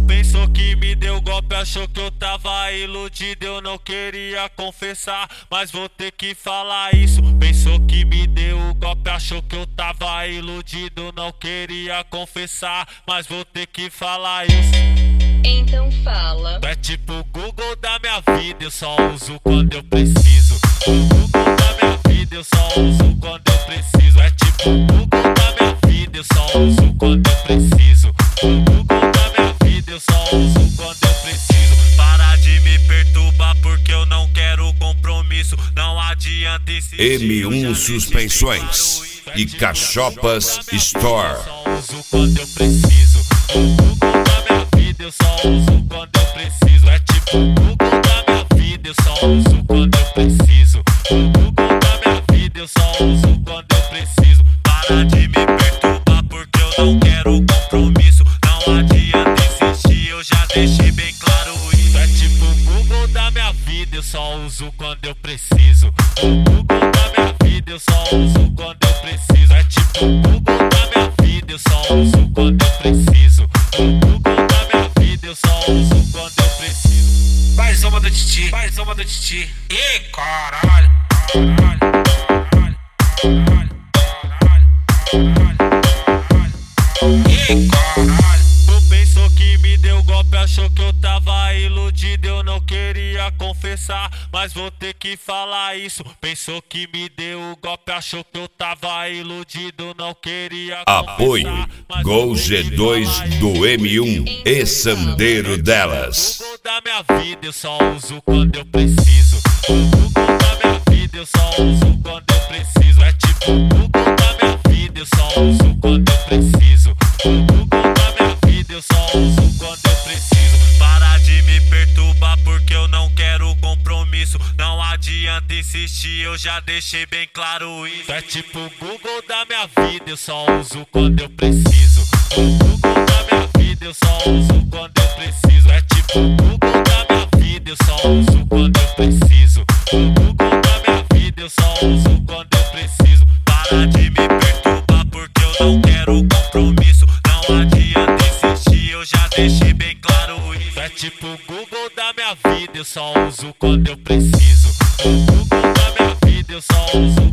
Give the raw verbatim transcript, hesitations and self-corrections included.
pensou que me deu golpe, achou que eu tava iludido. Eu não queria confessar, mas vou ter que falar isso. Pensou que me deu golpe, achou que eu tava iludido. Não queria confessar, mas vou ter que falar isso. Então fala. Tu é tipo o Google da minha vida, eu só uso quando eu preciso. O Google da minha vida, eu só uso quando eu preciso. É tipo o Google da minha vida, eu só uso quando eu preciso. O Google da minha vida, eu só uso quando eu preciso. Para de me perturbar porque eu não quero compromisso. Não adianta insistir. M um Suspensões e Cachopas Store. Eu só uso quando eu preciso. O Google da minha vida, eu só uso quando eu preciso. É tipo o Google da minha vida, eu só uso quando eu preciso. O Google da minha vida, eu só uso quando eu preciso. Para de me perturbar porque eu não quero compromisso. Não adianta insistir, eu já deixei bem claro isso. É tipo o Google da minha vida, eu só uso quando eu preciso. O Google da minha vida, eu só uso quando eu preciso. É tipo o Google da minha vida, eu só uso quando eu preciso. O Google da minha vida, eu só uso quando eu preciso. Mais uma do Titi, mais uma do Titi. Ih, caralho, caralho, caralho, caralho, caralho, caralho. Ih, caralho. Tu pensou que me deu golpe, achou que eu tava iludido. Eu não queria confessar, mas vou ter que falar isso. Pensou que me deu golpe, achou que eu tava iludido. Não queria confessar. Apoio Gol G dois do M um e Sandeiro delas. O Google da minha vida, eu só uso quando eu preciso. O Google da minha vida, eu só uso quando eu preciso. É tipo o Google da minha vida, eu só uso quando eu preciso. O Google da minha vida, eu só uso quando eu preciso. Para de me perturbar porque eu não quero compromisso. Não adianta insistir, eu já deixei bem claro isso. É tipo o Google da minha vida, eu só uso quando eu preciso. O Google da minha vida, eu só uso quando eu preciso. É tipo o Google da minha vida, eu só uso quando eu preciso. O Google da minha vida, eu só uso quando eu preciso. Para de me perturbar porque eu não quero compromisso. Não adianta insistir, eu já deixei bem claro isso. É tipo o Google da minha vida, eu só uso quando eu preciso. O Google da minha vida, eu só uso